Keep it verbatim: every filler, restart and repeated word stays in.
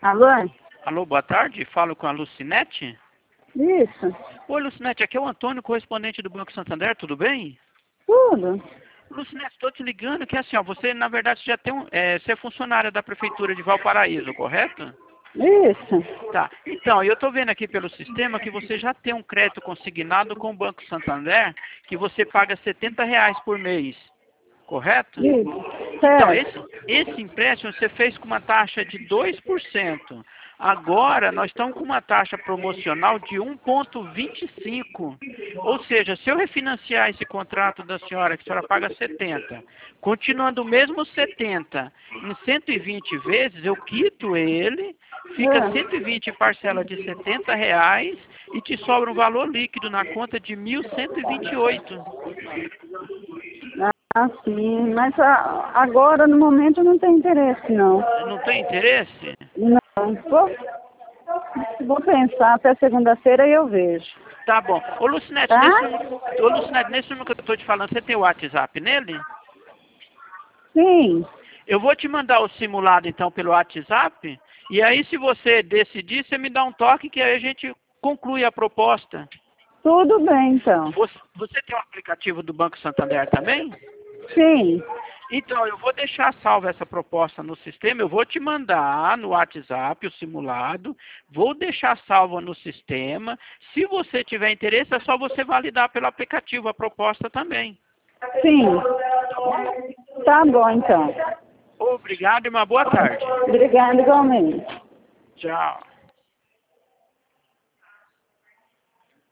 Alô? Alô, boa tarde. Falo com a Lucinete. Isso. Oi, Lucinete. Aqui é o Antônio, correspondente do Banco Santander. Tudo bem? Tudo. Lucinete, estou te ligando que assim, ó, você na verdade já tem um, é, você é funcionária da Prefeitura de Valparaíso, correto? Isso. Tá. Então, eu estou vendo aqui pelo sistema que você já tem um crédito consignado com o Banco Santander que você paga setenta reais por mês, correto? Isso. Então, Certo. esse, esse empréstimo você fez com uma taxa de dois por cento. Agora, nós estamos com uma taxa promocional de um vírgula vinte e cinco. Ou seja, se eu refinanciar esse contrato da senhora, que a senhora paga setenta, continuando o mesmo setenta, em cento e vinte vezes, eu quito ele, fica Ah, cento e vinte parcela de setenta reais e te sobra um valor líquido na conta de mil cento e vinte e oito. ah, sim. Mas ah, agora, no momento, não tem interesse, não. Não tem interesse? Não. Vou, vou pensar até segunda-feira e eu vejo. Tá bom. Ô, Lucinete, Tá? nesse número, ô, Lucinete, nesse número que eu estou te falando, você tem o WhatsApp nele? Sim. Eu vou te mandar o simulado, então, pelo WhatsApp. E aí, se você decidir, você me dá um toque que aí a gente conclui a proposta. Tudo bem, então. Você, você tem o aplicativo do Banco Santander também? Sim. Então, eu vou deixar salva essa proposta no sistema, eu vou te mandar no WhatsApp o simulado, vou deixar salva no sistema. Se você tiver interesse, é só você validar pelo aplicativo a proposta também. Sim. Tá bom? Tá bom, então. Obrigado e uma boa tarde. Obrigada igualmente. Tchau.